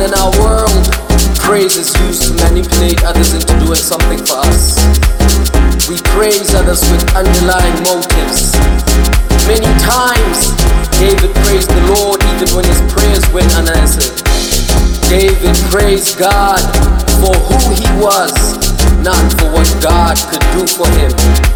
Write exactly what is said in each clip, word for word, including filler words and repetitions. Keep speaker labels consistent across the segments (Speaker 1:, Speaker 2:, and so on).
Speaker 1: in our world, praise is used to manipulate others into doing something for us. We praise others with underlying motives. Many times, David praised the Lord even when his prayers went unanswered. David praised God for who he was, not for what God could do for him.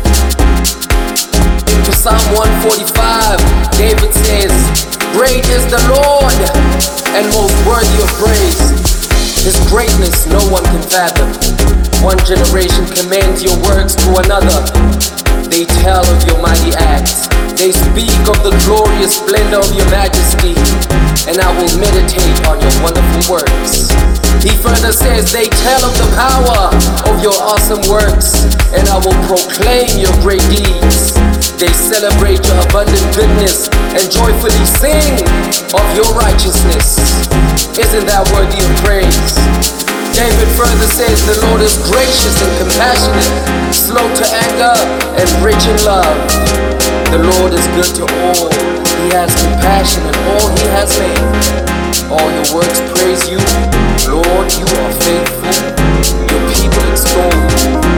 Speaker 1: In Psalm one forty-five, David says, "Great is the Lord and most worthy of praise. His greatness no one can fathom. One generation commends your works to another. They tell of your mighty acts. They speak of the glorious splendor of your majesty, and I will meditate on your wonderful works." He further says, "They tell of the power of your awesome works, and I will proclaim your great deeds. They celebrate your abundant goodness and joyfully sing of your righteousness." Isn't that worthy of praise? David further says, "The Lord is gracious and compassionate, slow to anger and rich in love. The Lord is good to all. He has compassion in all he has made. All your works praise you. Lord, you are faithful. Your people extol you.